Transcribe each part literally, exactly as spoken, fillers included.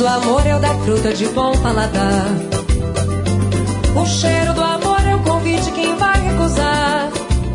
do amor é o da fruta de bom paladar. O cheiro do amor é o convite, quem vai recusar?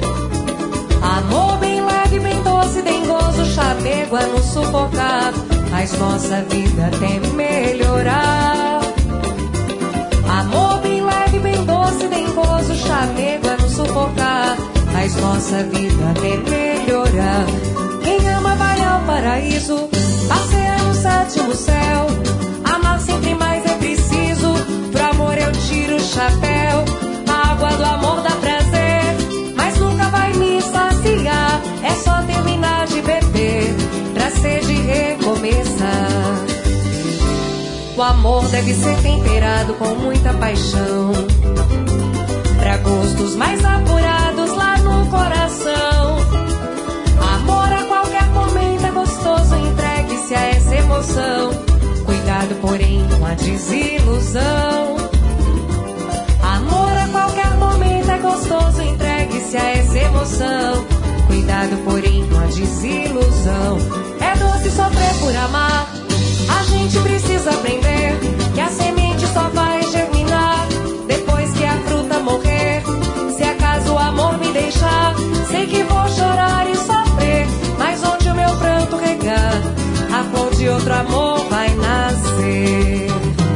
Amor bem leve, bem doce, dengoso, chamego a nos sufocar, faz nossa vida até melhorar. Amor bem leve, bem doce, dengoso, chamego a nos sufocar, faz nossa vida até melhorar. Quem ama vai ao paraíso, passeia no sétimo céu. Amar sempre mais é preciso, pro amor eu tiro o chapéu. A água do amor dá prazer, mas nunca vai me saciar. É só terminar de beber, pra sede recomeçar. O amor deve ser temperado com muita paixão, pra gostos mais apurados lá no coração. Amor a qualquer momento é gostoso, entregue-se a essa emoção. Cuidado, porém, com a desilusão. Amor a qualquer momento é gostoso, entregue-se a essa emoção. Cuidado, porém, com a desilusão. É doce sofrer por amar, a gente precisa aprender que a semente só vai germinar depois que a fruta morrer. Se acaso o amor me deixar, sei que vou chorar e sofrer, mas onde o meu pranto regar, a flor de outro amor vai nascer.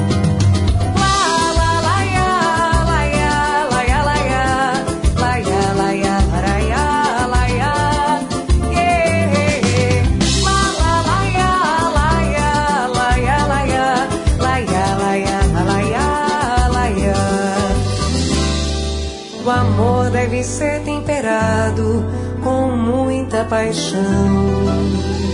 O amor deve ser temperado com muita paixão.